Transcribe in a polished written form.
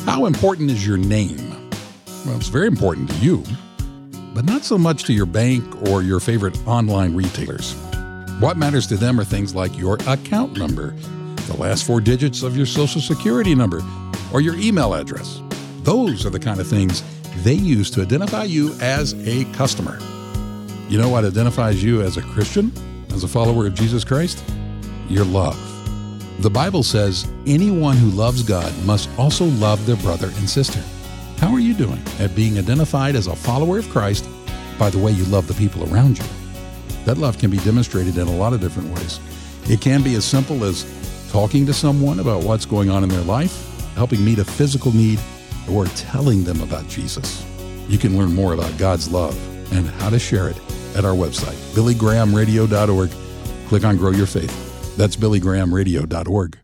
How important is your name? Well, it's very important to you, but not so much to your bank or your favorite online retailers. What matters to them are things like your account number, the last 4 digits of your social security number, or your email address. Those are the kind of things they use to identify you as a customer. You know what identifies you as a Christian, as a follower of Jesus Christ? Your love. The Bible says anyone who loves God must also love their brother and sister. How are you doing at being identified as a follower of Christ by the way you love the people around you? That love can be demonstrated in a lot of different ways. It can be as simple as talking to someone about what's going on in their life, helping meet a physical need, or telling them about Jesus. You can learn more about God's love and how to share it at our website, billygrahamradio.org. Click on Grow Your Faith. That's billygrahamradio.org.